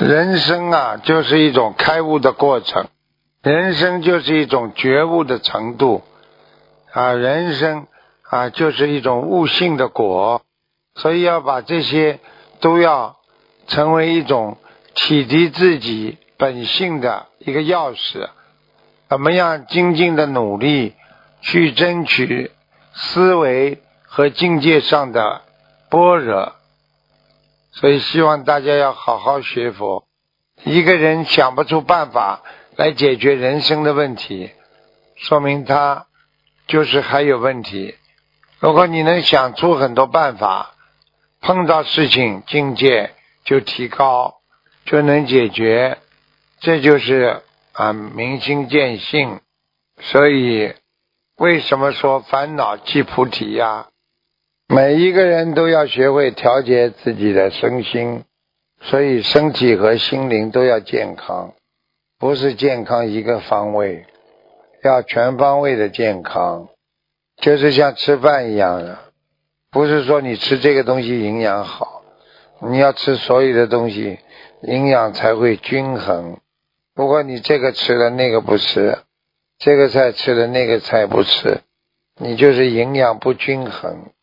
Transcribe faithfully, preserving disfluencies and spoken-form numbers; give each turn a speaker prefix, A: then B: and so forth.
A: 人生啊，就是一种开悟的过程，人生就是一种觉悟的程度啊，人生啊就是一种悟性的果，所以要把这些都要成为一种启迪自己本性的一个钥匙。怎么样精进的努力去争取思维和境界上的般若。所以希望大家要好好学佛。一个人想不出办法来解决人生的问题，说明他就是还有问题。如果你能想出很多办法，碰到事情境界就提高，就能解决，这就是啊明心见性。所以为什么说烦恼即菩提呀？每一个人都要学会调节自己的身心，所以身体和心灵都要健康，不是健康一个方位，要全方位的健康，就是像吃饭一样的，不是说你吃这个东西营养好，你要吃所有的东西，营养才会均衡。如果你这个吃了那个不吃，这个菜吃了那个菜不吃，你就是营养不均衡。